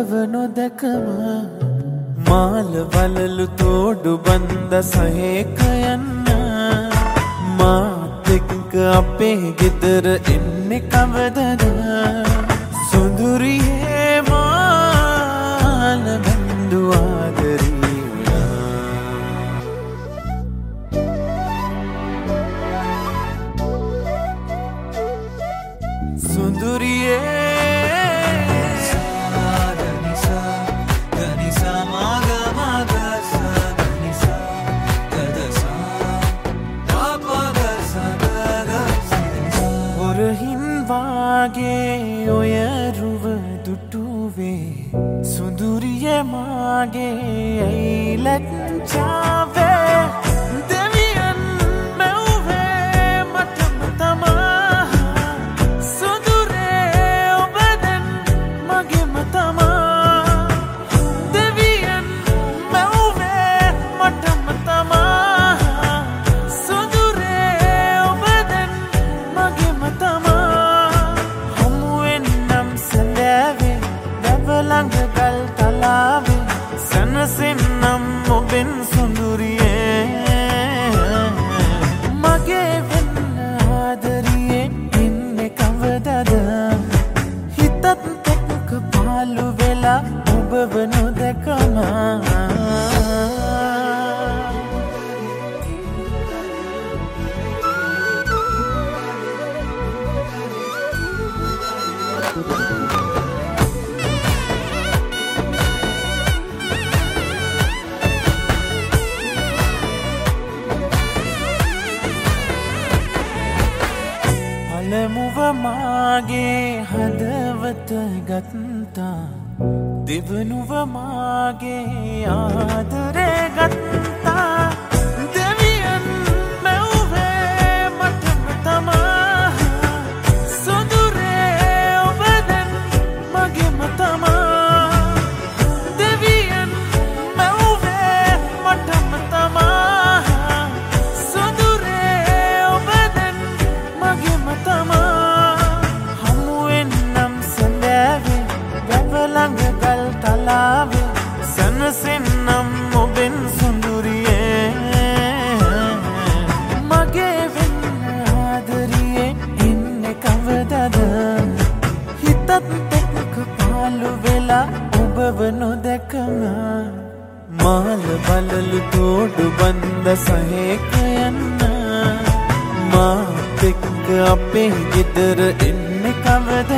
නොදකම මාල වලලු තෝඩු බන්ද සහේක යන්න මාත් එක්ක අපේ ගෙදර එන්නේ කවදද සුඳුරියේ මාල බඳු ආදරී සුඳුරියේ මාගේ ඔය රුව දුටුවේ සුඳුරිය මාගේ ඇයිලච්චාවේ දෙවියන් මැව්වේ මටම තමා සුඳුරේ ඔබ දැන් මගේම තමා දෙවියන් මැව්වේ මටම තමා සුඳුරේ ඔබ දැන් මගේම තමා ළඟකල් තලාවේ සනසින්නම් ඔබෙන් සුඳුරියේ මගේ වෙන්න ආදරියේ ඉන්නේ කවදද හිතත් එක්ක පාළු වෙලා ඔබව නොදකම පළමුව මාගේ හදවත ගත්තා දෙවනුව මාගේ ආදරේ ගත්තා දෙවියන් මැව්වේ මටම තමා සුඳුරේ ඔබ දැන් මගේම තමා දෙවියන් මැව්වේ මටම තමා සුඳුරේ ඔබ දැන් මගේම ළඟකල් තලාවේ සනසින්නම් ඔබෙන් සුඳුරියේ මගේ වෙන්න ආදරියේ ඉන්නේ කවදද හිතත් එක්ක පාළු වෙලා ඔබව නොදකම මාල බලලු තෝඩු බන්ද සහේක යන්න මාත් එක්ක අපේ ගෙදර එන්නේ කවදද